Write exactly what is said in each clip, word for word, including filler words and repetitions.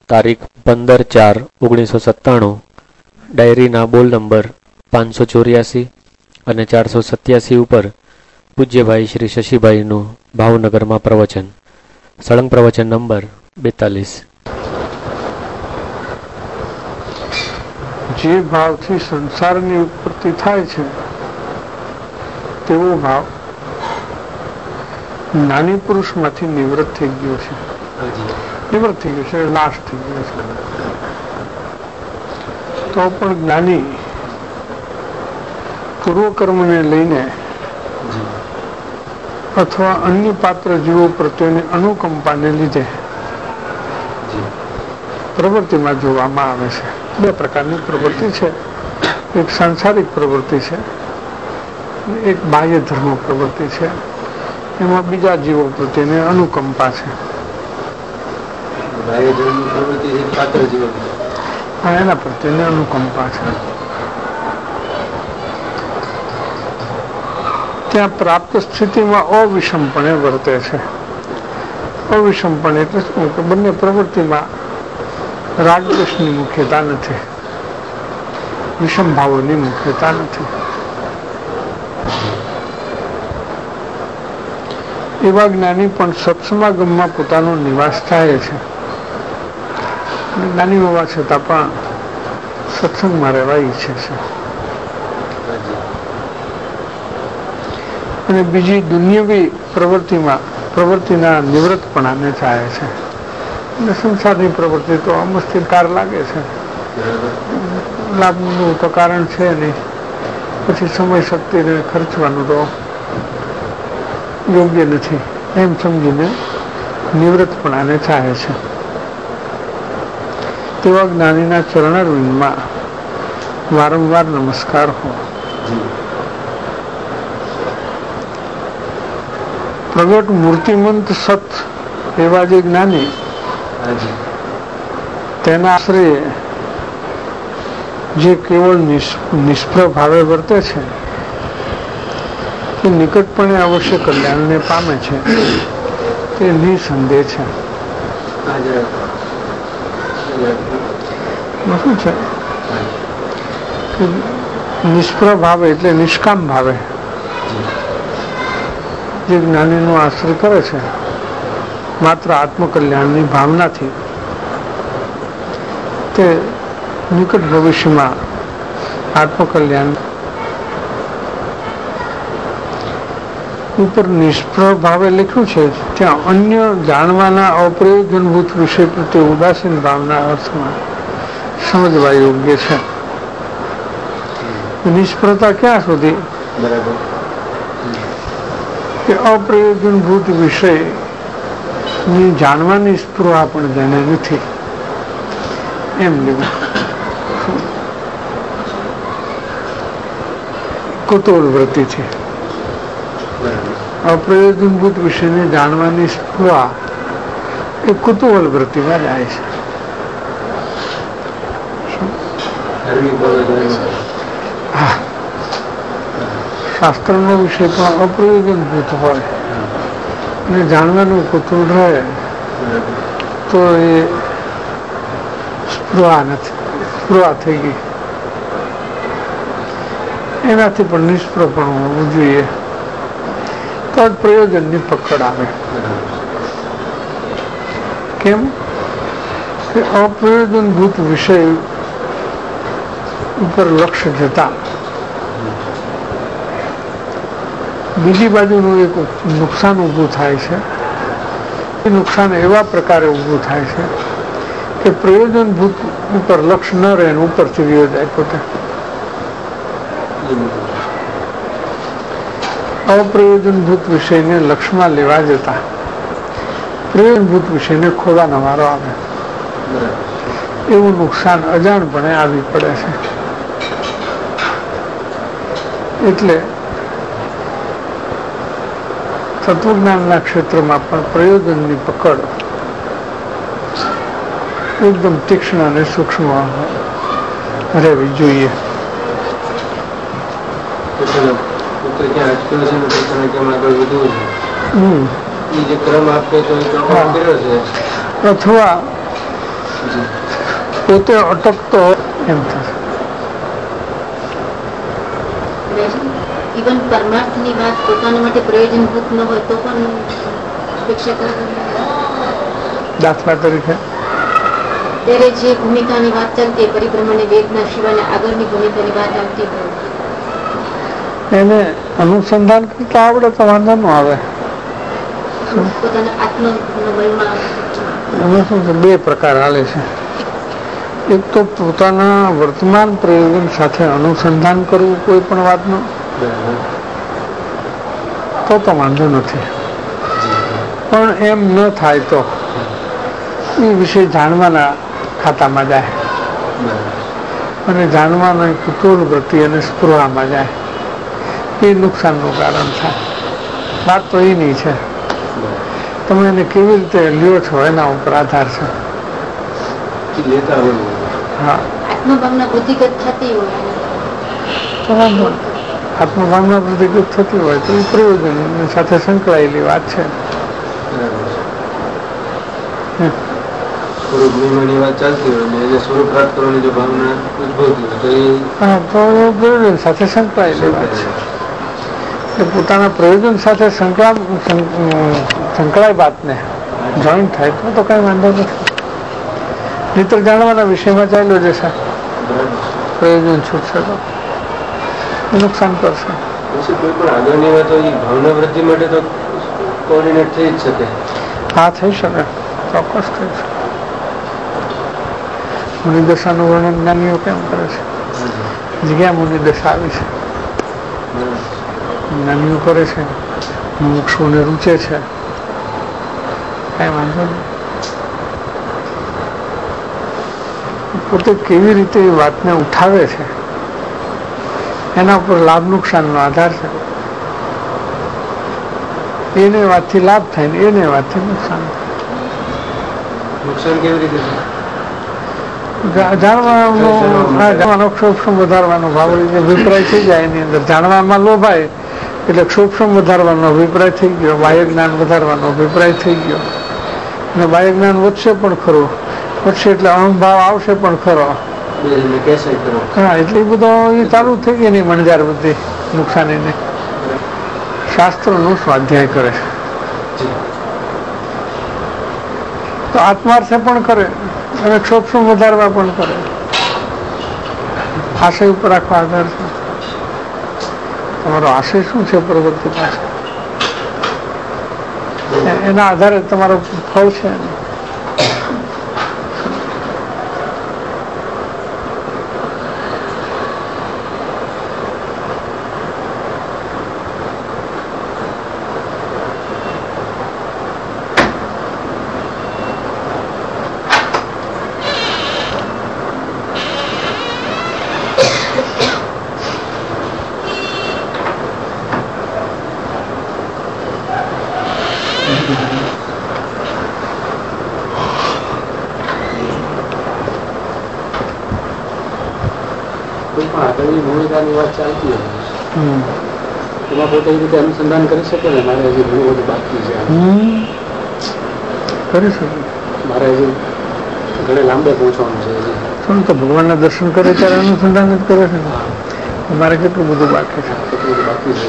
તારીખ પંદર ચાર ઓગણીસો સત્તાણું, ડાયરીના બોલ નંબર પાંચસો ચોર્યાસી અને ચારસો સત્યાસી ઉપર પૂજ્યભાઈ શ્રી શશીભાઈનું ભાવનગરમાં પ્રવચન. સળંગ પ્રવચન નંબર બેતાલીસ. જે ભાવથી સંસારની ઉત્પત્તિ થાય છે તેવો ભાવ જ્ઞાની પુરુષમાંથી નિવૃત્ત થઈ ગયો છે. નિવૃત્ત થઈ ગયો છે, નાશ થઈ ગયો છે. તો પણ જ્ઞાની પૂર્વકર્મને લઈને અથવા અન્ય પાત્ર જીવો પ્રત્યેની અનુકંપાને લીધે પ્રવૃત્તિમાં જોવામાં આવે છે. બે પ્રકારની પ્રવૃત્તિ છે. એક સાંસારિક પ્રવૃત્તિ છે, એક બાહ્ય ધર્મ પ્રવૃત્તિ છે. એમાં બીજા જીવો પ્રત્યેની અનુકંપા છે. હા, એના પ્રત્યેની અનુકંપા છે. ત્યાં પ્રાપ્ત સ્થિતિમાં અવિષમપણે વર્તે છે. અવિષમપણે એટલે શું કે બંને પ્રવૃત્તિમાં રાગદ્વેષની મુખ્યતા નથી, વિષમ ભાવોની મુખ્યતા નથી. એવા જ્ઞાની પણ સત્સમાગમમાં પોતાનો નિવાસ થાય છે. જ્ઞાની હોવા છતાં પણ સત્સંગમાં રહેવા ઈચ્છે છે અને બીજી દુનિયાવી પ્રવૃત્તિમાં પ્રવૃત્તિના નિવૃત્તપણાને ચાહે છે. અને સંસારની પ્રવૃત્તિ તો અમસ્તિકાર લાગે છે, લાભનું તો કારણ છે નહીં, પછી સમય શક્તિને ખર્ચવાનું તો યોગ્ય નથી એમ સમજીને નિવૃત્તપણાને ચાહે છે. તેવા જ્ઞાનીના ચરણારવિંદમાં વારંવાર નમસ્કાર હો. પ્રગટ મૂર્તિમંત સત એવા જે જ્ઞાની તેના આશ્રય જે કેવળ નિષ્ફળ ભાવે વર્તે છે તે નિકટપણે અવશ્ય કલ્યાણને પામે છે, તે નિસંદેહ છે. શું છે કે નિષ્ફળ ભાવે એટલે નિષ્કામ ભાવે જે જ્ઞાનીનો આશ્રય કરે છે માત્ર આત્મકલ્યાણની ભાવનાથી, તે નિકટ ભવિષ્યમાં આત્મકલ્યાણ ઉપર નિષ્ફળ ભાવે લખ્યું છે. ત્યાં અન્ય જાણવાના અપ્રયોજનભૂત વિષય પ્રત્યે ઉદાસીન ભાવના અર્થમાં સમજવા યોગ્ય છે. નિષ્ફળતા ક્યાં સુધી કે અપ્રયોજનભૂત વિષયની જાણવાની સ્પૃહા પણ જેને નથી એમ લેવું. કુતૂહલ વૃત્તિ છે. અપ્રયોજનભૂત વિષયને જાણવાની સ્પૃહા એ કુતૂહલ વૃત્તિમાં જાય છે. હા, શાસ્ત્રનો વિષય પણ અપ્રયોજનભૂત હોય અને જાણવાનું કુતૂહલ રહે તો એ સ્પૃહા નથી, સ્પૃહા થઈ ગઈ. એનાથી પણ નિષ્ફળ પણ હોવું જોઈએ તો જ પ્રયોજનની પકડ આવે. કેમ કે અપ્રયોજનભૂત વિષય ઉપર લક્ષ્ય જતા બીજી બાજુનું એક નુકસાન ઊભું થાય છે. એ નુકસાન એવા પ્રકારે ઊભું થાય છે કે પ્રયોજનભૂત ઉપર લક્ષ્ય ન રહે, ઉપરથી વિયો જાય પોતે. અપ્રયોજનભૂત વિષયને લક્ષ્યમાં લેવા જતા પ્રયોજનભૂત વિષયને ખોવાનો વારો આવે. એવું નુકસાન અજાણપણે આવી પડે છે. એટલે તત્વજ્ઞાનના ક્ષેત્રમાં પણ પ્રયોજનની પકડ એકદમ તીક્ષ્ણ અને સૂક્ષ્મ રહેવી જોઈએ. અથવા પોતે અટકતો એમ થશે. ઇવન પરમાર્થની વાત પોતાના માટે પ્રયોજનભૂત ન હોય તો પણ અપેક્ષા કરવાની. દાખલા તરીકે ત્યારે જે ભૂમિકાની વાત ચાલતી પરિભ્રમણની વેદના સિવાય આગળની ભૂમિકાની વાત આવતી હોય એને અનુસંધાન કરતા આવડે તો વાંધો ન આવે. પોતાના આત્મબળમાં એમાં શું છે, બે પ્રકાર હાલે છે. એક તો પોતાના વર્તમાન પ્રયોજન સાથે અનુસંધાન કરવું કોઈ પણ વાતનું, તો તો વાંધો નથી. પણ એમ ન થાય તો એ વિશે જાણવાના ખાતામાં જાય અને જાણવાનો કુતૂહલ વૃત્તિ અને સ્પૃહામાં જાય, એ નુકસાનનું કારણ થાય. વાત તો એની છે, તમે એને કેવી રીતે લ્યો છો એના ઉપર આધાર છે. હા, આત્મભાવના બુદ્ધિગત થતી હોય આત્મભાવના બુદ્ધિગત થતી હોય તો એ પ્રયોજન સાથે સંકળાયેલી વાત છે. પ્રયોજન સાથે સંકળાયેલી વાત છે. પોતાના પ્રયોજન સાથે સંકળાય વાતને જોઈન્ટ થાય તો તો કઈ વાંધો નથી. નહીતર જાણવાના વિષયમાં ચાલ્યો જશે, પ્રયોજન છૂટશે તો નુકસાન કરશે. આગળની વાતો ભાવના વૃદ્ધિ માટે તો કોર્ડિનેટ થઈ જ શકે. હા, થઈ શકે, ચોક્કસ થઈ શકે. મુનિદશાનું વર્ણન જ્ઞાનીઓ કેમ કરે છે? જગ્યા મુનિદશા આવી છે, જ્ઞાનીઓ કરે છે, મુમુક્ષુને રૂચે છે, કઈ વાંધો નહીં. પોતે કેવી રીતે એ વાતને ઉઠાવે છે એના ઉપર લાભ નુકસાનનો આધાર છે. એને વાતથી લાભ થાય ને એને વાતથી નુકસાન થાય. નુકસાન કેવી રીતે? જાણવાનો ક્ષોભ વધારવાનો ભાવ અભિપ્રાય થઈ જાય. એની અંદર જાણવામાં લોભાય એટલે ક્ષોભ વધારવાનો અભિપ્રાય થઈ ગયો, બાહ્ય જ્ઞાન વધારવાનો અભિપ્રાય થઈ ગયો, અને બાહ્ય જ્ઞાન વધશે પણ ખરું, વધશે એટલે અહંભાવ આવશે પણ ખરો. હા, એટલે બધો એ ચાલુ થઈ ગઈ નહીં મણજાર બધી નુકસાનીને. શાસ્ત્રોનું સ્વાધ્યાય કરે તો આત્માર્થે પણ કરે અને ક્ષોભ વધારવા પણ કરે. આશય ઉપર આખો આધાર છે. તમારો આશય શું છે પ્રવૃત્તિ પાસે, એના આધારે તમારો ફળ છે. આગળની ભૂમિકાની વાત ચાલતી હોય એમાં પોતે એ રીતે અનુસંધાન કરી શકે ને, મારે હજી ઘણું બધું બાકી છે, કરી શકે. મારે હજી ઘણે લાંબે પહોંચવાનું છે. શું તો ભગવાનના દર્શન કરે ત્યારે અનુસંધાન જ કરે છે ને, મારે કેટલું બધું બાકી છે, કેટલું બધું બાકી છે,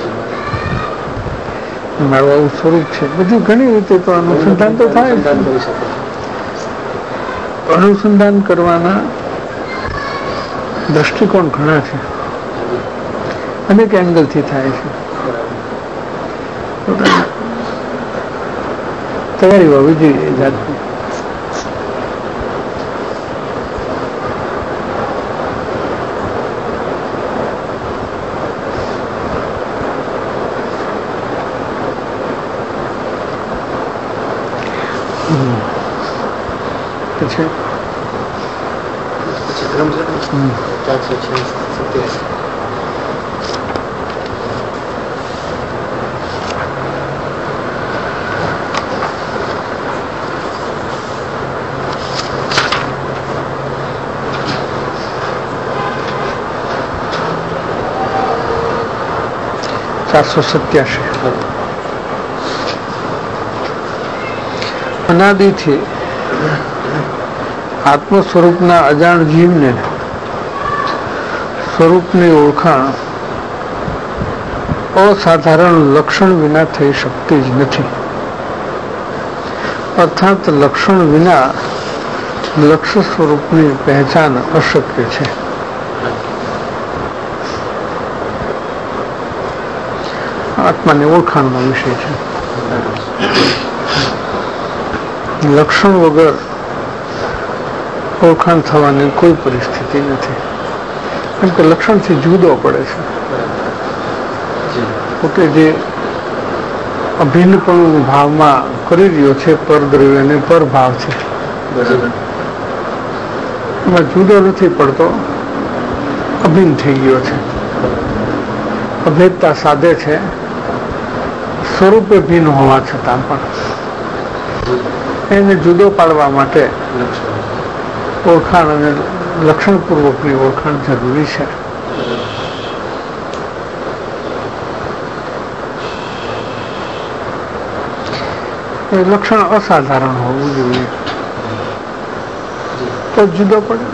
મારું આવું સ્વરૂપ છે. બધી ઘણી રીતે તો અનુસંધાન તો થાય. કરી શકે. અનુસંધાન કરવાના દ્રષ્ટિકોણ ઘણા છે, અનેક એંગલથી થાય છે. તૈયારી હોવી જોઈએ જાતની. પછી ક્રમ છે ચારસો છે સત્યાસી. ચારસો સત્યાસી. અનાદિથી આત્મ સ્વરૂપના અજાણ જીવને સ્વરૂપની ઓળખાણ અસાધારણ લક્ષણ વિના થઈ શકતી જ નથી. અર્થાત લક્ષણ વિના લક્ષ્ય સ્વરૂપની પહેચાન અશક્ય છે. આત્માની ઓળખાણનો વિષય છે. લક્ષણ વગર ઓળખાણ થવાની કોઈ પરિસ્થિતિ નથી, કેમ કે લક્ષણથી જુદો પડે છે. પોતે જે અભિન્નપણું ભાવમાં કરી રહ્યો છે, પરદ્રવ્ય અને પરભાવ છે, એમાં જુદો નથી પડતો, અભિન્ન થઈ ગયો છે. અભેદતા સાધે છે, સ્વરૂપે ભિન્ન હોવા છતાં પણ એને જુદો પાડવા માટે ઓળખાણ અને લક્ષણપૂર્વકની ઓળખાણ જરૂરી છે. લક્ષણ અસાધારણ હોવું જોઈએ તો જુદો પડે.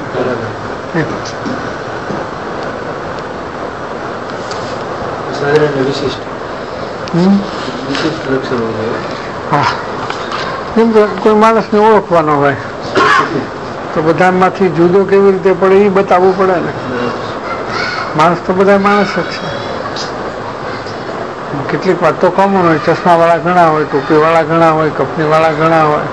હા, કોઈ માણસને ઓળખવાનો હોય તો બધામાંથી જુદો કેવી રીતે પડે એ બતાવવું પડે ને. માણસ તો બધા માણસ જ છે. કેટલીક વાત તો કોમન હોય, ચશ્મા વાળા ઘણા હોય, ટોપી વાળા ઘણા હોય, કપની વાળા ઘણા હોય,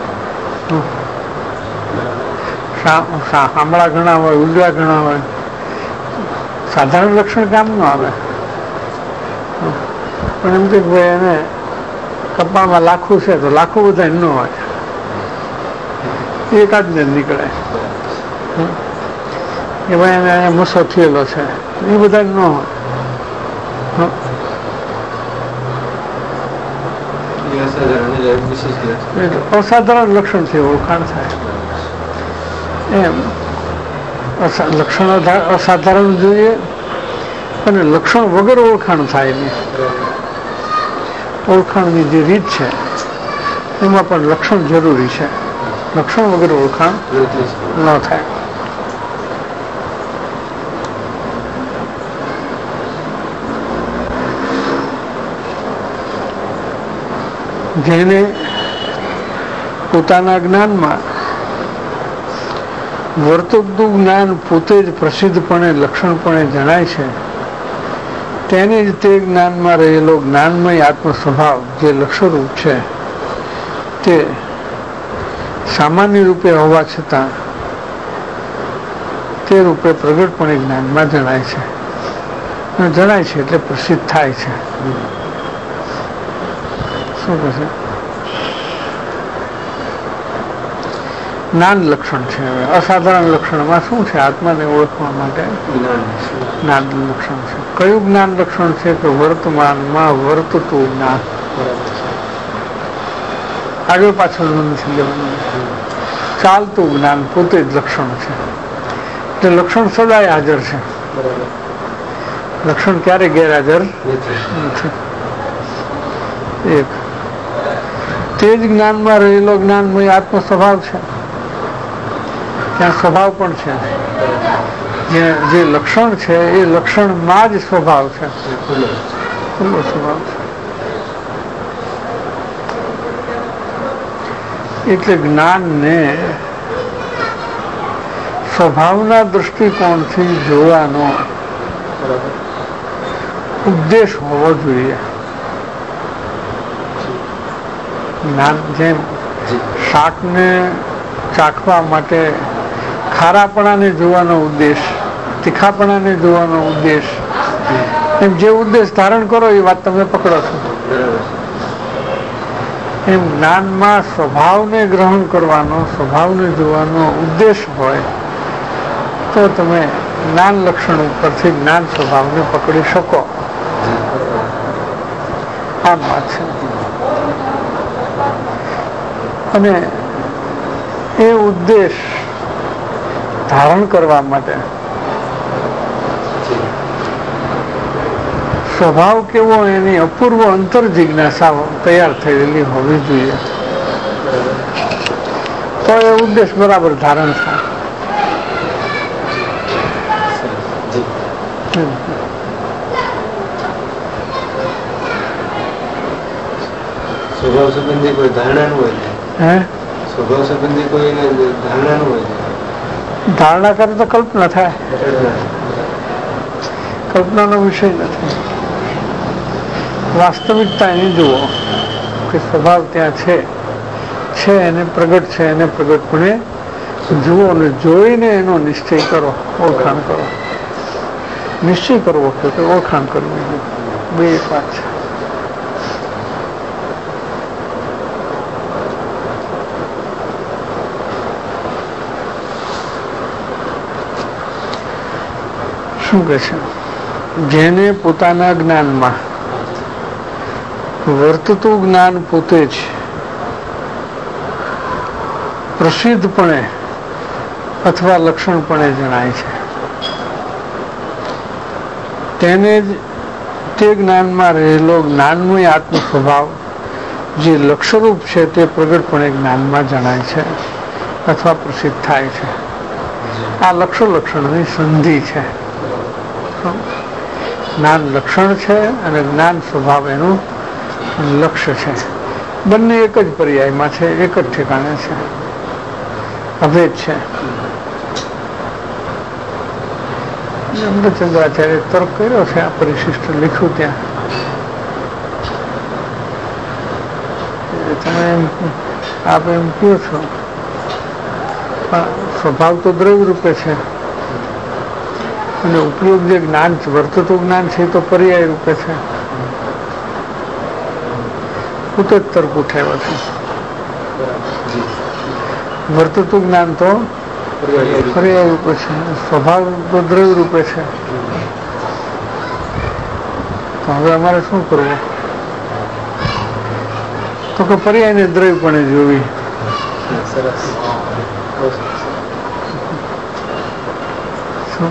સાંભળા ઘણા હોય, ઉલડા ઘણા હોય. સાધારણ લક્ષણ કામ ન આવે. પણ એમ કે ભાઈ એને કપાળમાં લાખું છે તો લાખું બધા ન હોય, એકાદ ને નીકળે. કે ભાઈ એને અહીંયા મૂસો થયેલો છે એ બધા ન હોય. અસાધારણ લક્ષણથી ઓળખાણ થાય. એમ લક્ષણ અસાધારણ જોઈએ અને લક્ષણ વગર ઓળખાણ થાય નહીં. ઓળખાણની જે રીત છે એમાં પણ લક્ષણ જરૂરી છે. લક્ષણ વગર ઓળખાણ ન થાય. જેને પોતાના જ્ઞાનમાં વર્તકનું જ્ઞાન પોતે જ પ્રસિદ્ધપણે લક્ષણપણે જણાય છે, તેને જ તે જ્ઞાનમાં રહેલો જ્ઞાનમય આત્મ સ્વભાવ જે લક્ષરૂપ છે તે સામાન્ય રૂપે હોવા છતાં તે રૂપે પ્રગટપણે જ્ઞાનમાં જણાય છે. જણાય છે એટલે પ્રસિદ્ધ થાય છે. શું કહે? જ્ઞાન લક્ષણ છે. હવે અસાધારણ લક્ષણમાં શું છે? આત્માને ઓળખવા માટે જ્ઞાન લક્ષણ છે. કયું જ્ઞાન લક્ષણ છે? કે વર્તમાનમાં વર્તતું જ્ઞાન. આગળ પાછળ નથી લેવાનું. ચાલતું જ્ઞાન પોતે જ લક્ષણ છે. એટલે લક્ષણ સદાય હાજર છે. લક્ષણ ક્યારે ગેરહાજર નથી. એક તે જ જ્ઞાનમાં રહેલો જ્ઞાનમય આત્મ સ્વભાવ છે. ત્યાં સ્વભાવ પણ છે. જે જે લક્ષણ છે એ લક્ષણમાં જ સ્વભાવ છે. ખુલ્લો સ્વભાવ છે. એટલે જ્ઞાનને સ્વભાવના દૃષ્ટિકોણથી જોવાનો ઉદ્દેશ હોવો જોઈએ. જ્ઞાન જેમ શાકને ચાખવા માટે ખારાપણાને જોવાનો ઉદ્દેશ, તીખાપણાને જોવાનો ઉદ્દેશ, એમ જે ઉદ્દેશ ધારણ કરો એ વાત તમે પકડો છો. એમ જ્ઞાનમાં સ્વભાવને ગ્રહણ કરવાનો, સ્વભાવને જોવાનો ઉદ્દેશ હોય તો તમે જ્ઞાન લક્ષણ ઉપરથી જ્ઞાન સ્વભાવને પકડી શકો. આ વાત છે. અને એ ઉદ્દેશ ધારણ કરવા માટે સ્વભાવ કેવો એની અપૂર્વ અંતર જિજ્ઞાસા તૈયાર થયેલી હોવી જોઈએ. તો એ ઉદ્દેશ બરાબર ધારણ થાય. સ્વભાવ સંબંધી કોઈ ધારણા નું હોય, હે સ્વભાવ સંબંધી કોઈ ધારણા નું હોય, ધારણા કરે તો કલ્પના થાય, કલ્પનાનો વિષય નથી. વાસ્તવિકતા એની જુઓ કે સ્વભાવ ત્યાં છે છે એને પ્રગટ છે, એને પ્રગટપણે જુઓ અને જોઈને એનો નિશ્ચય કરો, ઓળખાણ કરો. નિશ્ચય કરવો કે ઓળખાણ કરવી, બે એક વાત છે. શું કહે છે? જેને પોતાના જ્ઞાનમાં વર્તતું જ્ઞાન પોતે જ પ્રસિદ્ધપણે અથવા લક્ષણપણે જણાય છે, તેને જ તે જ્ઞાનમાં રહેલો જ્ઞાનમય આત્મ સ્વભાવ જે લક્ષરૂપ છે તે પ્રગટપણે જ્ઞાનમાં જણાય છે અથવા પ્રસિદ્ધ થાય છે. આ લક્ષો લક્ષણની સંધિ છે. જ્ઞાન લક્ષણ છે અને જ્ઞાન સ્વભાવ એનું લક્ષ્ય છે. બંને એક જ પર્યાયમાં છે, એક જ ઠેકાણે છે, અભેદ છે. ચંદ્રાચાર્ય તર્ક કર્યો છે, આ પરિશિષ્ટ લખ્યું ત્યાં. તમે એમ આપ એમ કહો છો પણ સ્વભાવ તો દ્રવ્ય રૂપે છે અને ઉપયોગ જે જ્ઞાન વર્તતું જ્ઞાન છે એ તો પર્યાય રૂપે છે. પોતે જ તર્ક ઉઠાવ્યો છે. વર્તતું જ્ઞાન તો પર્યાય રૂપે છે, સ્વભાવ તો દ્રવ્ય રૂપે છે. તો હવે અમારે શું કરવું? તો કે પર્યાયને દ્રવ્યપણે જોવી. શું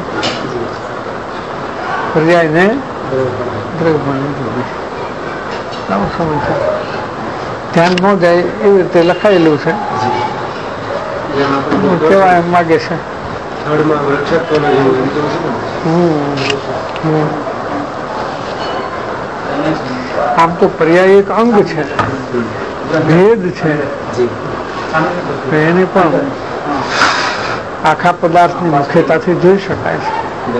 પર્યાયને દ્રવ્યપણે જોવી? આવું સમજ છે. ધ્યાન ન જાય એવી રીતે લખાયેલું છે. કેવા એમ માગે છે. આમ તો પર્યાય એક અંગ છે, ભેદ છે, એને પણ આખા પદાર્થની મુખ્યતાથી જોઈ શકાય છે.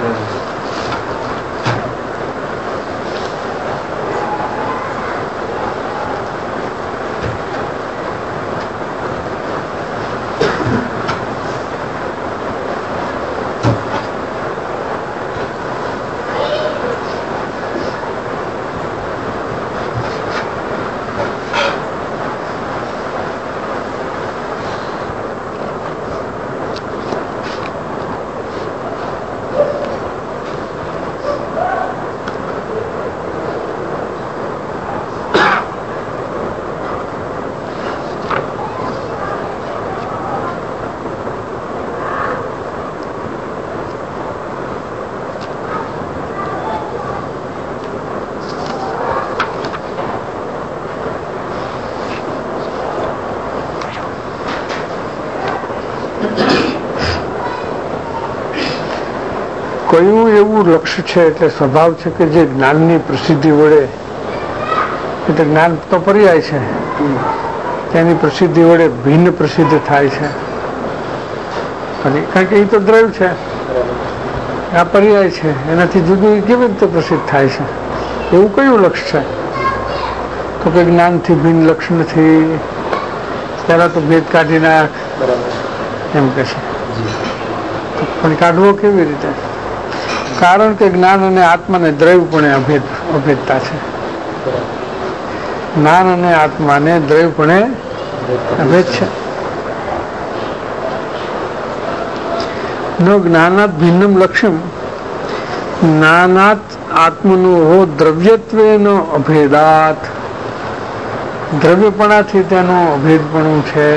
કયું એવું લક્ષ્ય છે એટલે સ્વભાવ છે કે જે જ્ઞાનની પ્રસિદ્ધિ વડે, એટલે જ્ઞાન તો પર્યાય છે, તેની પ્રસિદ્ધિ વડે ભિન્ન પ્રસિદ્ધ થાય છે. કારણ કે એ તો દ્રવ્ય છે, આ પર્યાય છે, એનાથી જુદું કેવી રીતે પ્રસિદ્ધ થાય છે? એવું કયું લક્ષ્ય છે? તો કે જ્ઞાનથી ભિન્ન લક્ષ્ય નથી. પહેલા તો ભેદ કાઢી નાખ એમ કે છે. પણ કાઢવો કેવી રીતે? કારણ કે જ્ઞાન અને આત્માને દ્રવ્યપણે અભેદ અભેદતા છે. જ્ઞાન અને આત્માને દ્રવ્યપણે અભેદ છે. ન જ્ઞાનાત ભિન્નમ લક્ષ્યમ જ્ઞાનાત આત્મનો હો દ્રવ્યત્વેનો અભેદાત. દ્રવ્યપણાથી તેનો અભેદપણું છે.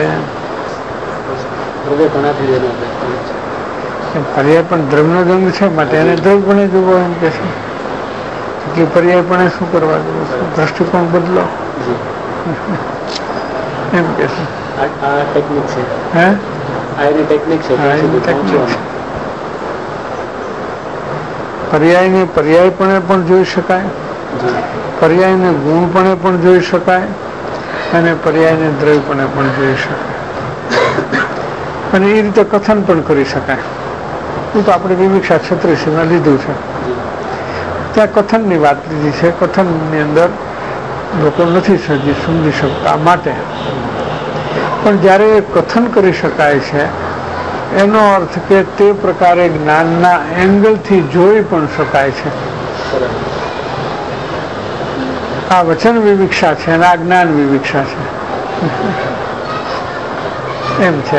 પર્યાય પણ દ્રવ્યનો જ અંગ છે, માટે એને દ્રવ્યપણે જોવો એમ કે છે. એટલે પર્યાયપણે શું કરવા જેવું છે? દ્રષ્ટિકોણ બદલો એમ કે છે. આ ટેકનિક છે. હે આ એની ટેકનિક છે. હા, એની ટેકનિક છે. પર્યાયને પર્યાયપણે પણ જોઈ શકાય, પર્યાયને ગુણપણે પણ જોઈ શકાય અને પર્યાયને દ્રવ્યપણે પણ જોઈ શકાય અને એ રીતે કથન પણ કરી શકાય. એ તો આપણે વિવિક્ષા છત્રીસમાં લીધું છે. ત્યાં કથનની વાત લીધી છે. કથનની અંદર લોકો નથી સજી સમજી શકતા માટે, પણ જ્યારે કથન કરી શકાય છે એનો અર્થ કે તે પ્રકારે જ્ઞાનના એંગલથી જોઈ પણ શકાય છે. આ વચન વિવિક્ષા છે અને આ જ્ઞાન વિવિક્ષા છે એમ છે.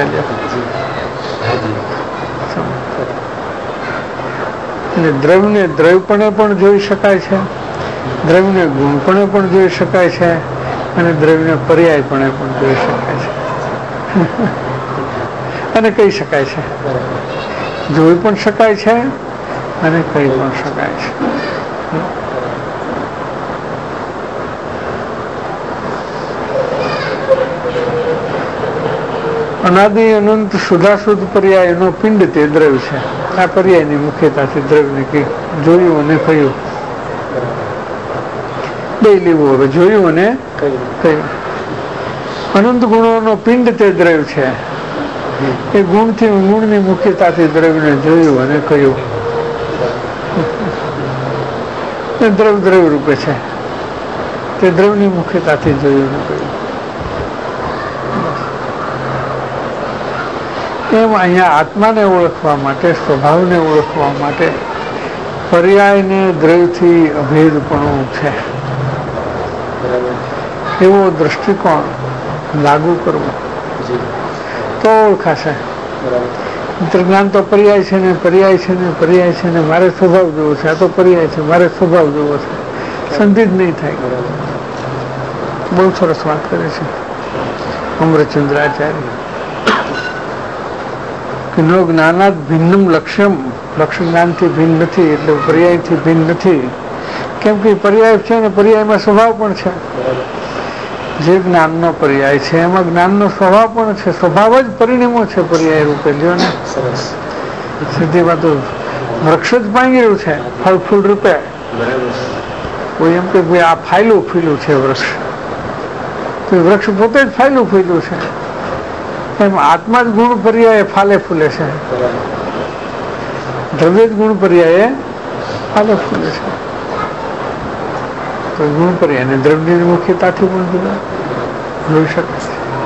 અને દ્રવ્યને દ્રવ્યપણે પણ જોઈ શકાય છે, દ્રવ્યને ગુણપણે પણ જોઈ શકાય છે અને દ્રવ્યને પર્યાયપણે પણ જોઈ શકાય છે અને કહી શકાય છે. જોઈ પણ શકાય છે અને કહી પણ શકાય છે. અનાદિ અનંત સુધાશુદ્ધ પર્યાયનો પિંડ તે દ્રવ્ય છે. આ પર્યાયની મુખ્યતાથી દ્રવ્યને કે જોયું અને કહ્યું બે લેવું. હવે જોયું અને કહ્યું. અનંત ગુણોનો પિંડ તે દ્રવ્ય છે. એ ગુણથી ગુણની મુખ્યતાથી દ્રવ્યને જોયું અને કહ્યું. એ દ્રવ્ય દ્રવ્ય રૂપે છે. તે દ્રવ્યની મુખ્યતાથી જોયું અને કહ્યું. એમ અહીંયા આત્માને ઓળખવા માટે, સ્વભાવને ઓળખવા માટે પર્યાયને દ્રવ્યથી અભેદપણું છે એવો દ્રષ્ટિકોણ લાગુ કરવો તો ઓળખાશે. જ્ઞાન તો પર્યાય છે ને પર્યાય છે ને પર્યાય છે ને મારે સ્વભાવ જોવો છે, આ તો પર્યાય છે, મારે સ્વભાવ જોવો છે, સંધિ જ નહીં થાય. બહુ સરસ વાત કરે છે અમરચંદ્રાચાર્ય કે નો જ્ઞાનાત ભિન્નમ લક્ષ્યમ. લક્ષ્ય જ્ઞાનથી ભિન્ન નથી એટલે પર્યાયથી ભિન્ન નથી. કેમ કે પર્યાય છે ને પર્યાયમાં સ્વભાવ પણ છે. જે જ્ઞાનનો પર્યાય છે એમાં જ્ઞાનનો સ્વભાવ પણ છે. સ્વભાવ જ પરિણામો છે પર્યાય રૂપે. લ્યો ને સીધી વાત, વૃક્ષ જ પાંગેલું છે ફળ ફૂલ રૂપે. કોઈ એમ કે ભાઈ આ ફાયલું ફૂલ્યું છે વૃક્ષ, તો વૃક્ષ પોતે જ ફાયલું ફૂલ્યું છે. એમ આત્મા જ ગુણ પર્યાય ફાલે ફૂલે છે, દ્રવ્ય જ ગુણ પર્યાય ફાલે ફૂલે છે. તો ગુણ પર્યાય અને દ્રવ્યની મુખ્યતાથી પણ જુદા જોઈ શકે છે.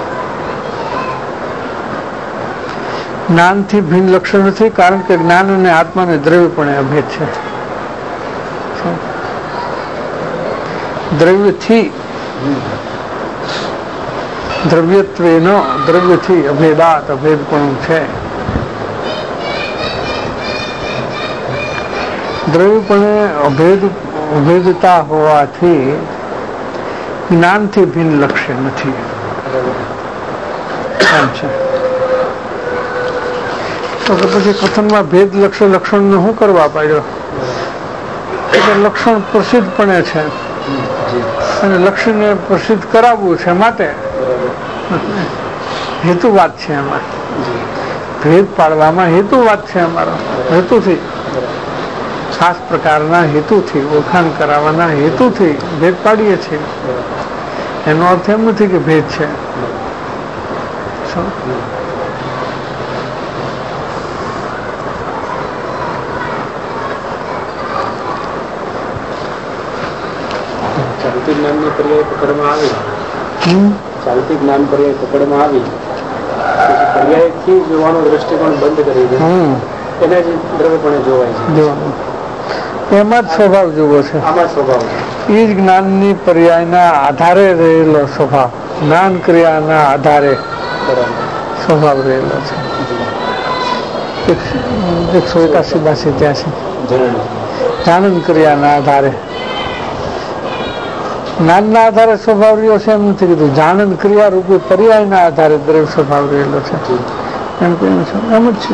જ્ઞાનથી ભિન્ન લક્ષણ નથી, કારણ કે જ્ઞાન અને આત્માને દ્રવ્યપણે અભેદ છે. દ્રવ્યથી દ્રવ્યત્વેનો દ્રવ્યથી અભેદાત અભેદપણું છે. દ્રવ્યપણે અભેદ અભેદતા હોવાથી જ્ઞાનથી ભિન્ન લક્ષ્ય નથી. એમ છે. તો પછી કથનમાં ભેદ લક્ષ્ય લક્ષણને શું કરવા પાડ્યો? લક્ષણ પ્રસિદ્ધપણે છે અને લક્ષ્યને પ્રસિદ્ધ કરાવવું છે, માટે હેતુવાદ છે. એમાં ભેદ પાડવામાં હેતુવાદ છે. અમારો હેતુથી, ખાસ પ્રકારના હેતુથી, ઓળખાણ કરાવવાના હેતુથી ભેદ પાડીએ છીએ. એનો અર્થ એમ નથી કે ભેદ છે. ચાલતી જ્ઞાનની પર્યાય પકડમાં આવી ચાલતી જ્ઞાન પર્યાય પકડમાં આવી પર્યાયથી જોવાનો દ્રષ્ટિકોણ બંધ કરી દે, એને જ દ્રવ્યપણે જોવાય છે. એમાં જ સ્વભાવ જોવો છે. આમાં સ્વભાવ એ જ જ્ઞાનની પર્યાયના આધારે રહેલો સ્વભાવ, જ્ઞાન ક્રિયાના આધારે સ્વભાવ રહેલો છે. એકસો એકાસી બાસી ત્યાંસી જાનન ક્રિયાના આધારે, જ્ઞાનના આધારે સ્વભાવ રહ્યો છે એમ નથી કીધું. જાનન ક્રિયા રૂપી પર્યાયના આધારે દ્રવ્ય સ્વભાવ રહેલો છે એમ કહ્યું છે. એમ જ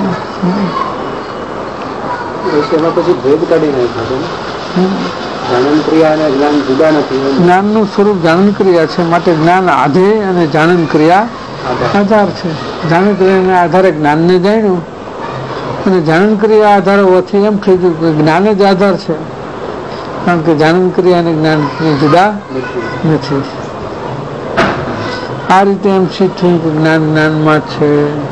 છે. એમાં પછી ભેદ કાઢી નાખ્યો. જાનન ક્રિયા અને જ્ઞાન જુદા નથી. જ્ઞાનનું સ્વરૂપ જાનન ક્રિયા છે, માટે જ્ઞાન આધેય અને જાનન ક્રિયા આધાર છે. જાણન ક્રિયાના આધારે જ્ઞાનને જાણ્યું અને જાણન ક્રિયા આધારે હોવાથી એમ થઈ ગયું કે જ્ઞાન જ આધાર છે, કારણ કે જાણન ક્રિયા અને જ્ઞાન જુદા નથી. આ રીતે એમ સિદ્ધ થયું કે જ્ઞાન જ્ઞાનમાં છે,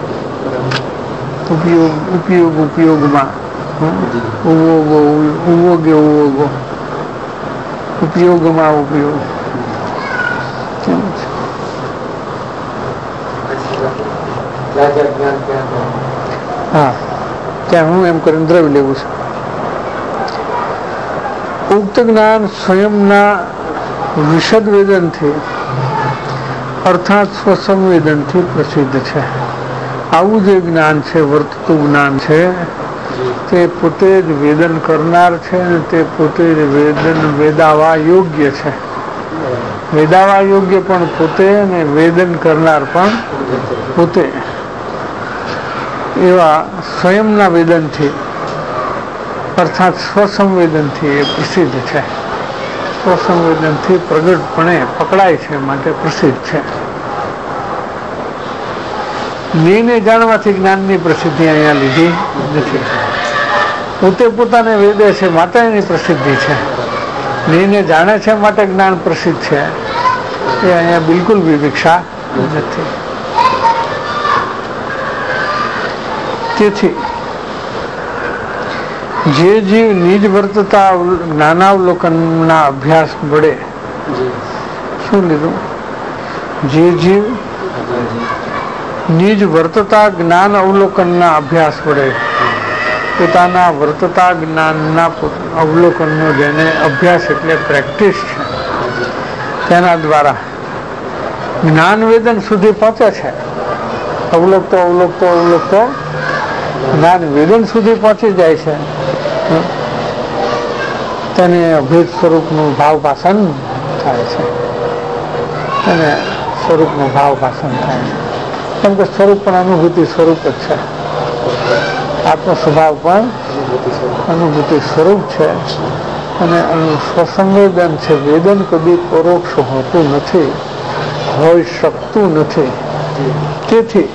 ઉપયોગ ઉપયોગ ઉપયોગમાં, ઉવોગો ઉવોગે ઉવોગો, ઉપયોગમાં ઉપયોગ. હા, ત્યાં હું એમ કરીને દ્રવ્ય લેવું છું. ઉક્ત જ્ઞાન સ્વયંના વિશદ વેદનથી અર્થાત સ્વસંવેદનથી પ્રસિદ્ધ છે. આવું જે જ્ઞાન છે, વર્તતું જ્ઞાન છે, તે પોતે જ વેદન કરનાર છે અને તે પોતે જ વેદન વેદાવા યોગ્ય છે. વેદાવા યોગ્ય પણ પોતે અને વેદન કરનાર પણ પોતે. એવા સ્વયંના વેદનથી અર્થાત સ્વસંવેદનથી એ પ્રસિદ્ધ છે. સ્વસંવેદનથી પ્રગટપણે પકડાય છે માટે પ્રસિદ્ધ છે. જ્ઞેયને જાણવાથી જ્ઞાનની પ્રસિદ્ધિ અહીંયા લીધી નથી. પોતે પોતાને વેદે છે માટે એની પ્રસિદ્ધિ છે. જ્ઞેયને જાણે છે માટે જ્ઞાન પ્રસિદ્ધ છે, એ અહીંયા બિલકુલ વિવિક્ષા નથી. તેથી જે જીવ નિજ વર્તતા જ્ઞાનાવલોકનના અભ્યાસ વડે, શું લીધું? જે જીવ નિજ વર્તતા જ્ઞાન અવલોકનના અભ્યાસ વડે પોતાના વર્તતા જ્ઞાનના અવલોકનનો જેને અભ્યાસ એટલે પ્રેક્ટિસ છે, તેના દ્વારા જ્ઞાન વેદન સુધી પહોંચે છે. અવલોકતો અવલોકતો અવલોકતો જ્ઞાન વેદન સુધી પહોંચી જાય છે. તેને અભેદ સ્વરૂપનું ભાવ ભાષણ થાય છે. તેને સ્વરૂપનું ભાવ ભાષણ થાય છે. કેમ કે સ્વરૂપ પણ અનુભૂતિ સ્વરૂપ જ છે. આત્મ સ્વભાવ પણ અનુભૂતિ સ્વરૂપ છે અને સ્વસંવેદન છે. વેદન કદી પરોક્ષ હોતું નથી, હોઈ શકતું નથી. તેથી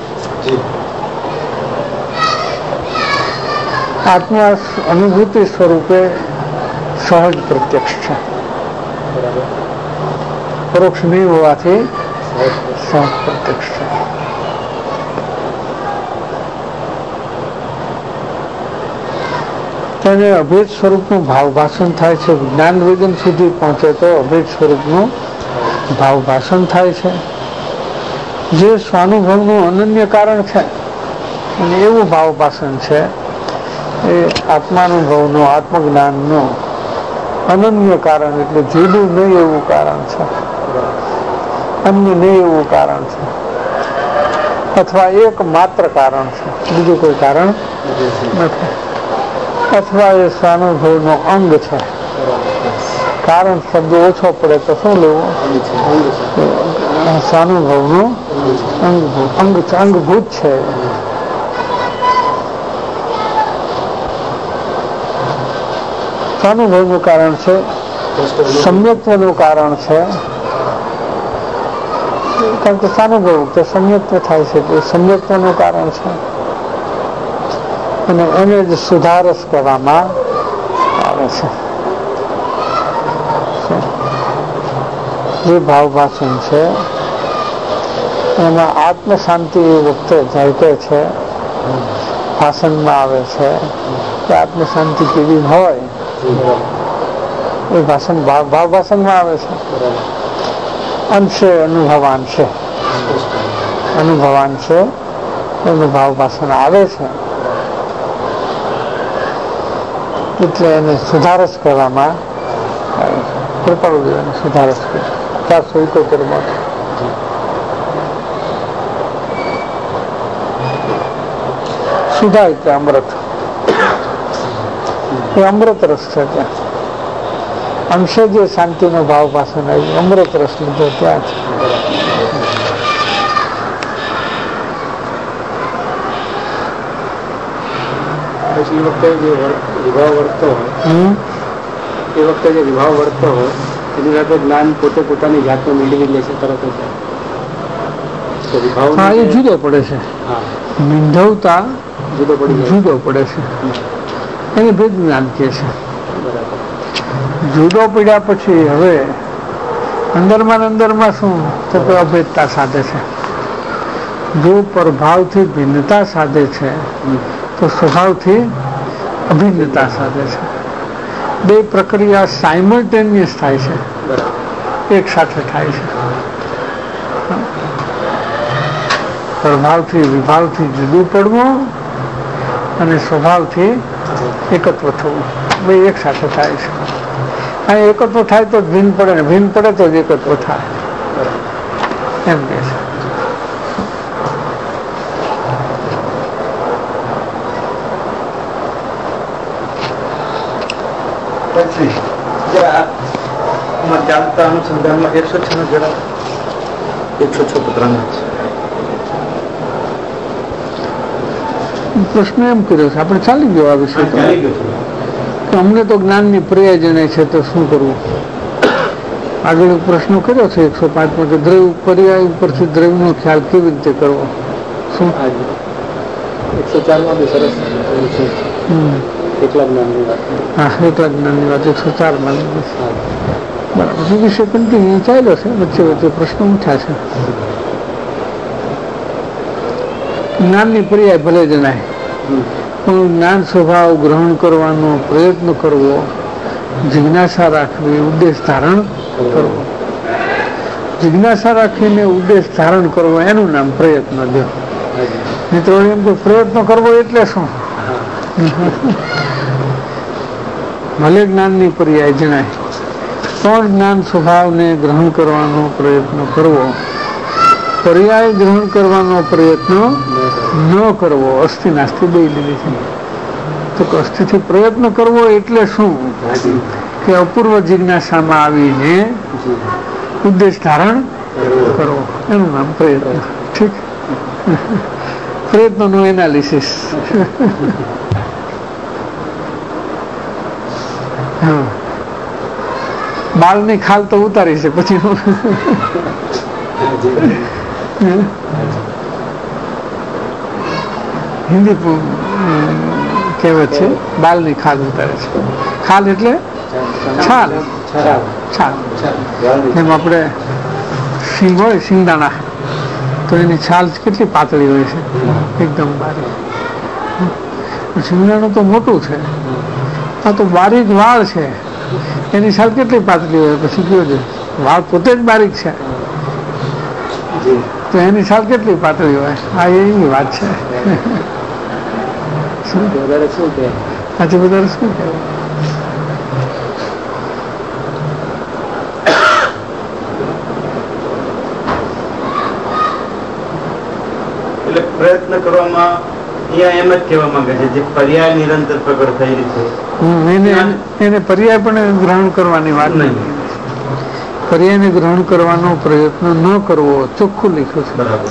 આત્મા અનુભૂતિ સ્વરૂપે સહજ પ્રત્યક્ષ છે. પરોક્ષ નહીં હોવાથી સહજ પ્રત્યક્ષ છે. તેને અભેદ સ્વરૂપનું ભાવ ભાષણ થાય છે. જ્ઞાન વેદન સુધી પહોંચે તો અભેદ સ્વરૂપનું ભાવ ભાષણ થાય છે, જે સ્વાનુભવનું અનન્ય કારણ છે. અને એવું ભાવ ભાષણ છે એ આત્માનુભવનું, આત્મજ્ઞાનનું અનન્ય કારણ, એટલે જુદું નહીં એવું કારણ છે, અન્ય નહીં એવું કારણ છે, અથવા એક માત્ર કારણ છે, બીજું કોઈ કારણ નથી. અથવા એ સ્વાનુભવનો અંગ છે. કારણ શબ્દ ઓછો પડે તો શું લેવું? સ્વાનુભવનું અંગ અંગભૂત છે. સ્વાનુભવનું કારણ છે, સમ્યક્ત્વનું કારણ છે. કારણ કે સ્વાનુભવ તો સમ્યક્ત્વ થાય છે, તે સમ્યક્ત્વનું કારણ છે. અને એને જ સુધારસ કહેવામાં આવે છે. જે ભાવ ભાષણ છે એમાં આત્મ શાંતિ એ વખતે ઝળકે છે, ભાષણમાં આવે છે કે આત્મ શાંતિ કેવી હોય એ ભાષણ ભાવ ભાષણમાં આવે છે. અંશે અનુભવાન છે, અનુભવાન છે એનું ભાવ ભાષણ આવે છે. એટલે એને સુધારસ કરવામાં આવે છે. કૃપાળુ સુધારસ કરે ચારસો એકોતેર માં સુધા એટલે અમૃત, એ અમૃત રસ છે. ત્યાં અંશે જે શાંતિનો ભાવ ભાષણ આવ્યું, અમૃત રસ લીધો ત્યાં છે. પછી એ વખતે જે વિભાવ વર્તતો હોય એ વખતે જે વિભાવ વર્તતો હોય એની સાથે જ્ઞાન પોતે પોતાની જાતને મેળવી લે છે તરત જ. હા, એ જુદો પડે છે. મીંઢવતા જુદો પડે છે, એને ભેદ જ્ઞાન કહે છે. જુદો પડ્યા પછી હવે અંદરમાં અંદરમાં શું તો અભેદતા સાધે છે. જો પ્રભાવથી ભિન્નતા સાધે છે તો સ્વભાવથી અભિન્નતા સાધે છે. બે પ્રક્રિયા સાયમલ્ટેનિયસ થાય છે, એક સાથે થાય છે. પ્રભાવથી વિભાવથી જુદું પડવું અને સ્વભાવથી એકત્વ થવું, બે એક સાથે થાય છે. અને એકત્વ થાય તો ભિન્ન પડે ને ભિન્ન પડે તો જ એકત્વ થાય એમ કે છે. પછી ચાલતા અનુસંધાનમાં એકસો છ નો જરા એકસો છ પત્રના પ્રશ્ન એમ કર્યો છે, આપણે ચાલી ગયો આ વિષય તો અમને તો જ્ઞાનની પર્યાય જણાય છે તો શું કરવું. આગળ પ્રશ્ન કર્યો છે એકસો પાંચમાં કે દ્રવ્ય પર્યાય ઉપરથી દ્રવ્યનો ખ્યાલ કેવી રીતે કરવો. શું એકસો ચારમાં બી સરસ એકલા જ્ઞાનની વાત. હા, એકલા જ્ઞાનની વાત એકસો ચારમાં બરાબર. એ વિષય કન્ટિન્યુ ચાલ્યો છે, વચ્ચે વચ્ચે પ્રશ્નો ઉઠ્યા છે. જ્ઞાનની પર્યાય ભલે જણાય પણ જ્ઞાન સ્વભાવ ગ્રહણ કરવાનો પ્રયત્ન કરવો, જિજ્ઞાસા રાખવી, ઉદ્દેશ ધારણ કરવો. જિજ્ઞાસા રાખીને ઉદ્દેશ ધારણ કરવો એનું નામ પ્રયત્ન દો. મિત્રો એમ કે પ્રયત્ન કરવો એટલે શું? ભલે જ્ઞાનની પર્યાય જણાય પણ જ્ઞાન સ્વભાવને ગ્રહણ કરવાનો પ્રયત્ન કરવો, પર્યાય ગ્રહણ કરવાનો પ્રયત્ન ન કરવો. અસ્થિ નાસ્તિ બે લીધી છે. તો અસ્થિથી પ્રયત્ન કરવો એટલે શું કે અપૂર્વ જિજ્ઞાસામાં આવીને ઉદ્દેશ ધારણ કરવો, એનું નામ પ્રયત્ન. ઠીક, પ્રયત્નનું એનાલિસિસ. હા, બાળની ખાલ તો ઉતારી છે પછી હિન્દી કહેવત છે, બાલની ખાલ ઉતારે છે. ખાલ એટલે છાલ. છાલ જેમ આપણે સિંગ હોય, સિંગદાણા, તો એની છાલ કેટલી પાતળી હોય છે, એકદમ બારીક. સિંગદાણું તો મોટું છે, આ તો બારીક વાળ છે, એની છાલ કેટલી પાતળી હોય. પછી કયો છે વાળ પોતે જ બારીક છે તો એની છાલ કેટલી પાતળી હોય. આ એવી વાત છે. વધારે શું કે આજે વધારે શું કહેવાય. એટલે પ્રયત્ન કરવામાં અહીંયા એમ જ કહેવા માંગે છે જે પર્યાય નિરંતર પ્રગટ થઈ રહી છે એને એને પર્યાય પણ ગ્રહણ કરવાની વાત નહીં. પર્યાયને ગ્રહણ કરવાનો પ્રયત્ન ન કરવો, ચોખ્ખું લખ્યું છે. બરાબર.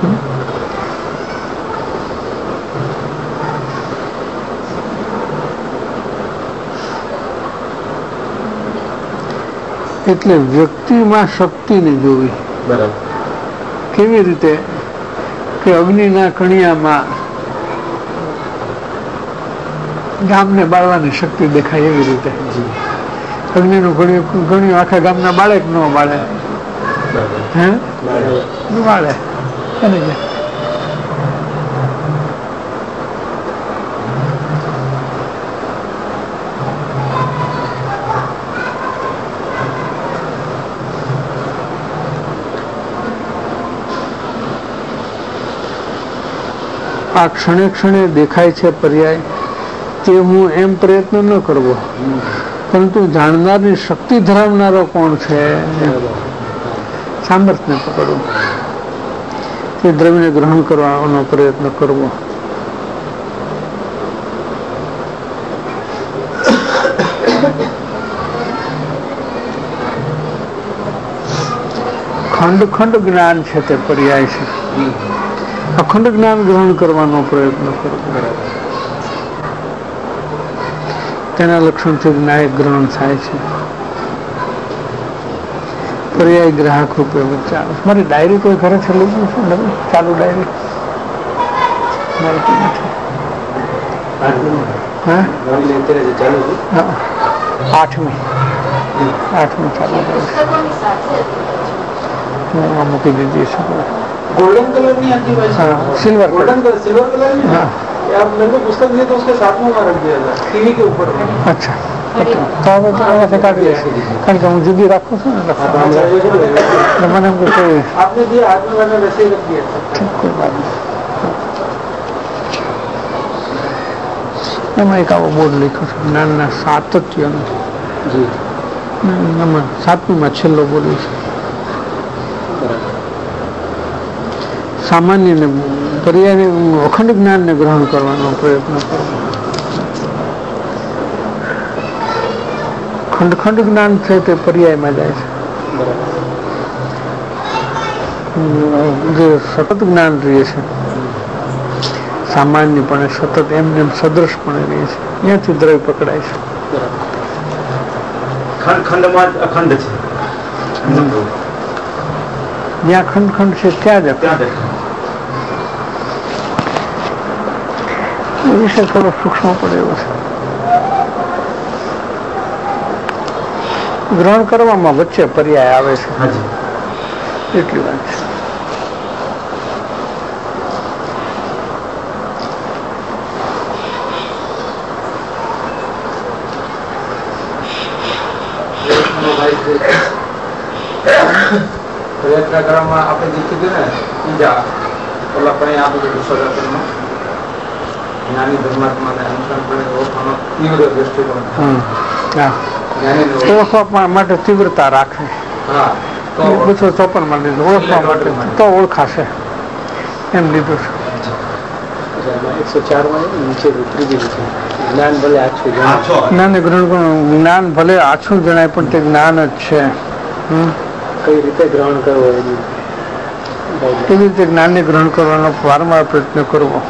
એટલે વ્યક્તિમાં શક્તિને જોવી. બરાબર. કેવી રીતે કે અગ્નિના કણિયામાં ગામને બાળવાની શક્તિ દેખાય એવી રીતે અગ્નિનું ગણ્યું ગણ્યું આખા ગામના બાળે ન બાળે. હે બાળે એને આ ક્ષણે ક્ષણે દેખાય છે પર્યાય તે હું એમ પ્રયત્ન ન કરવો, પરંતુ જાણનારની શક્તિ ધરાવનારો કોણ છે સામર્થ્યને પકડવું, તે દ્રવ્યને ગ્રહણ કરવાનો પ્રયત્ન કરવો. ખંડ ખંડ જ્ઞાન છે તે પર્યાય છે. અખંડ જ્ઞાન ગ્રહણ કરવાનો પ્રયત્ન કરવો. તેના લક્ષણથી જ્ઞાયક ગ્રહણ થાય છે. પર્યાય ગ્રાહક રૂપે વચ્ચે મારી ડાયરી કોઈ ઘરે છે લઈ ગયું છે ચાલુ ડાયરી મારી તો નથી. હા આઠમી આઠમી ચાલુ ડાયરી મૂકી દીધી છે. गोल्डन कलर नहीं आती भाई? हाँ, silver golden colour silver colour नहीं? हाँ. आप मेरे को पुस्तक दिए तो उसके साथ में वहाँ रख दिया था टीवी के ऊपर. अच्छा तो હવે તો કાઢી લેશે કારણ કે હું જુદી રાખું છું ને એટલે મને એમ કે કોઈ आपने दिया हाथ में मैंने वैसे ही रख दिया था. કોઈ વાત નહીં. એમાં એક આવો બોર્ડ લખ્યો છે જ્ઞાનના સાતત્યનો. જી એમાં સાતમીમાં છેલ્લો બોર્ડ છે સામાન્ય ને પર્યાય અખંડ જ્ઞાનને ગ્રહણ કરવાનો પ્રયત્ન કરવો. ખંડ ખંડ જ્ઞાન છે તે પર્યાયમાં જાય છે. જે સતત જ્ઞાન રહે છે સામાન્યપણે સતત એમને એમ સદૃશપણે રહે છે ત્યાંથી દ્રવ્ય પકડાય છે. ખંડ ખંડમાં જ અખંડ છે. જ્યાં ખંડ ખંડ છે ત્યાં જ ત્યાં જ એ વિશે થોડો સૂક્ષ્મ પડે એવો છે. ગ્રહણ કરવામાં વચ્ચે પર્યાય આવે છે હાજી. એટલી વાત છે. પ્રયત્ન કરવામાં આપણે જે કીધું ને બીજા ઓલા પણ આ બધું સદાચરમાં જ્ઞાની ધર્માત્માને અનુસંધાને ઓળખવાનો તીવ્ર દ્રષ્ટિકોણ. ઓળખવા માટે તીવ્રતા રાખે. હા બસો ચોપન માં લીધું ઓળખવા માટે તો ઓળખાશે એમ લીધું છે. એકસો ચાર માં નીચે ત્રીજી છે જ્ઞાન ભલે આછું જ્ઞાન ગ્રહણ જ્ઞાન ભલે આછું જણાય પણ તે જ્ઞાન જ છે. કઈ રીતે ગ્રહણ કરવો એની કેવી રીતે જ્ઞાનને ગ્રહણ કરવાનો વારંવાર પ્રયત્ન કરવો.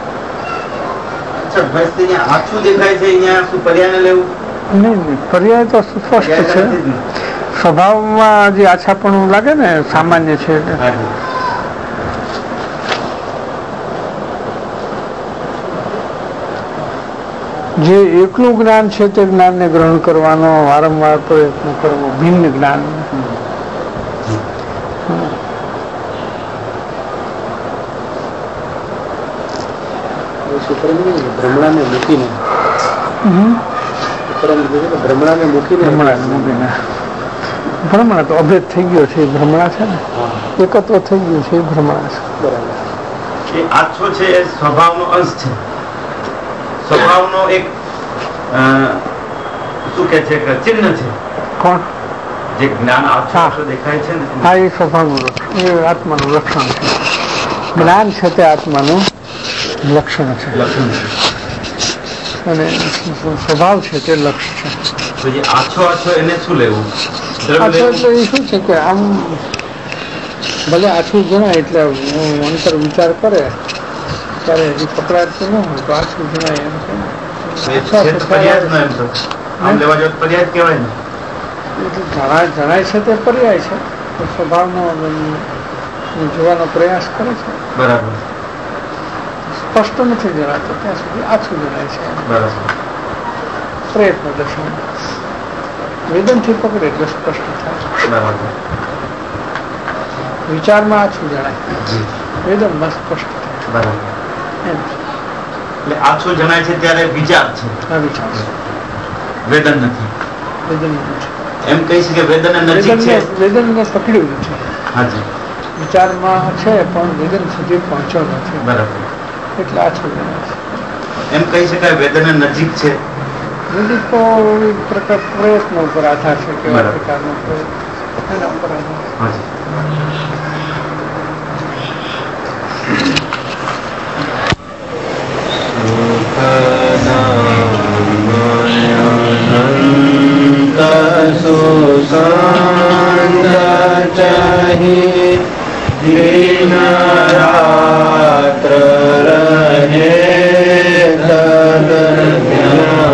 આછું દેખાય છે અહીંયા શું પર્યાય લેવું? નહીં નહીં પર્યાય તો સ્પષ્ટ છે. સ્વભાવમાં જે આછાપણું લાગે ને સામાન્ય છે જે એકલું જ્ઞાન છે તે જ્ઞાનને ગ્રહણ કરવાનો વારંવાર પ્રયત્ન કરવો ભિન્ન જ્ઞાન. ભ્રમણાને મૂકીને ભ્રમણાને મૂકીને ભ્રમણાને મૂકીને ભ્રમણા તો અભેદ થઈ ગયો છે. ભ્રમણા છે ને એકત્વ થઈ ગયું છે એ ભ્રમણા છે. બરાબર. એ આછો છે એ સ્વભાવનો અંશ છે. સ્વભાવનો એક શું કે છે કે ચિહ્ન છે. કોણ? જે જ્ઞાન આછો દેખાય છે ને હા એ સ્વભાવનું લક્ષણ એ આત્માનું લક્ષણ છે. જ્ઞાન છે તે આત્માનું લક્ષણ છે અને સ્વભાવ છે તે લક્ષ છે. તો જે આછો આછો એને શું લેવું? આછો એટલે એ શું છે કે આમ ભલે આછું જણાય એટલે અંતર વિચાર કરે ત્યારે હજી પકડાતું ન હોય તો આછું જણાય એમ કે પર્યાય ન એમ તો આમ લેવા જાવ પર્યાય કહેવાય ને. જણાય જણાય છે તે પર્યાય છે તો સ્વભાવનો જોવાનો પ્રયાસ કરે છે. બરાબર. સ્પષ્ટ નથી જણાતો ત્યાં સુધી આછું જણાય છે. બરાબર. પ્રયત્ન દર્શન વેદનથી પકડે એટલે સ્પષ્ટ થાય. બરાબર. વિચારમાં આછું જણાય વેદનમાં સ્પષ્ટ થાય. બરાબર. એટલે આછું જણાય છે ત્યારે વિચાર છે. આ વિચાર છે વેદન નથી. વેદન નથી એમ કહી શકે વેદન નજીક છે. વેદનને પકડ્યું નથી. હાજી. વિચારમાં છે પણ વેદન સુધી પહોંચ્યો નથી. બરાબર. એટલે આછું જણાય છે. એમ કહી શકાય વેદન નજીક છે. નજીક તો એક પ્રકાર પ્રયત્ન ઉપર આધાર છે કેવા પ્રકારનો પ્રયત્ન એના ઉપર આધાર. હાજી. दिन रात्र रहे तद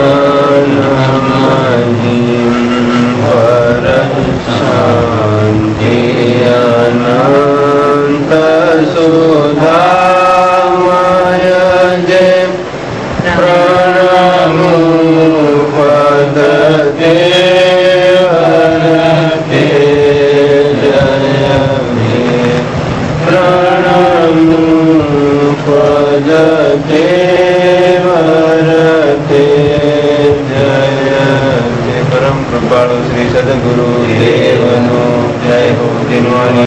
ज्ञान महिम वर शांति પ્રણમો પદ દેવરતે જય મે પ્રણમો પદ દેવરતે જય મે પરમ કૃપાળુ શ્રી સદગુરુ દેવનો જય હો દિનવાણી